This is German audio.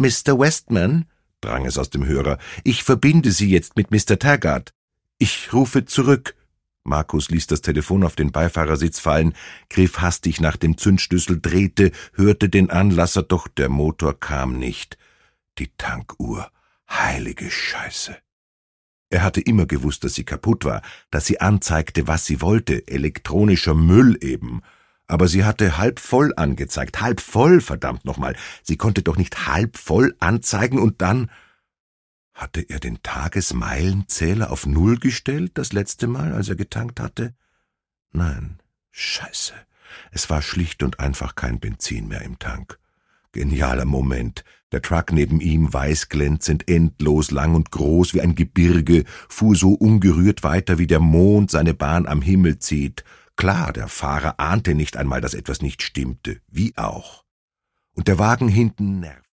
»Mr. Westman«, drang es aus dem Hörer, »ich verbinde Sie jetzt mit Mr. Taggart. Ich rufe zurück.« Markus ließ das Telefon auf den Beifahrersitz fallen, griff hastig nach dem Zündschlüssel, drehte, hörte den Anlasser, doch der Motor kam nicht. Die Tankuhr, heilige Scheiße. Er hatte immer gewusst, dass sie kaputt war, dass sie anzeigte, was sie wollte, elektronischer Müll eben. Aber sie hatte halb voll angezeigt, halb voll, verdammt nochmal. Sie konnte doch nicht halb voll anzeigen und dann... Hatte er den Tagesmeilenzähler auf 0 gestellt, das letzte Mal, als er getankt hatte? Nein, Scheiße. Es war schlicht und einfach kein Benzin mehr im Tank. Genialer Moment. Der Truck neben ihm, weiß glänzend, endlos lang und groß wie ein Gebirge, fuhr so ungerührt weiter, wie der Mond seine Bahn am Himmel zieht. Klar, der Fahrer ahnte nicht einmal, dass etwas nicht stimmte. Wie auch. Und der Wagen hinten nervte.